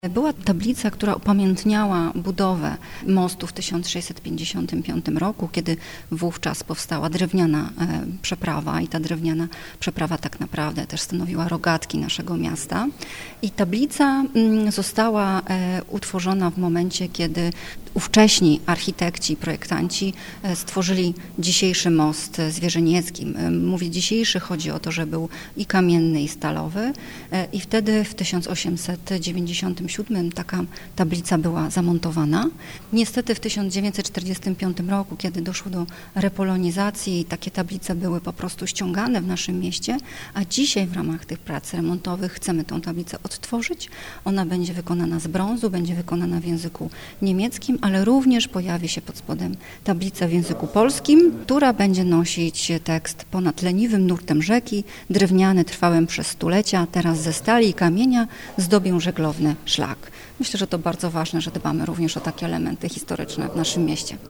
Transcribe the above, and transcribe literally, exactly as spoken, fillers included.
Była tablica, która upamiętniała budowę mostu w tysiąc sześćset pięćdziesiątym piątym roku, kiedy wówczas powstała drewniana przeprawa i ta drewniana przeprawa tak naprawdę też stanowiła rogatki naszego miasta. I tablica została utworzona w momencie, kiedy ówcześni architekci, projektanci stworzyli dzisiejszy most zwierzyniecki. Mówię dzisiejszy, chodzi o to, że był i kamienny, i stalowy. I wtedy w tysiąc osiemset dziewięćdziesiątym siódmym taka tablica była zamontowana. Niestety w tysiąc dziewięćset czterdziestym piątym roku, kiedy doszło do repolonizacji, takie tablice były po prostu ściągane w naszym mieście, a dzisiaj w ramach tych prac remontowych chcemy tą tablicę odtworzyć. Ona będzie wykonana z brązu, będzie wykonana w języku niemieckim, ale również pojawi się pod spodem tablica w języku polskim, która będzie nosić tekst: ponad leniwym nurtem rzeki, drewniany trwałem przez stulecia, teraz ze stali i kamienia zdobię żeglowny szlak. Myślę, że to bardzo ważne, że dbamy również o takie elementy historyczne w naszym mieście.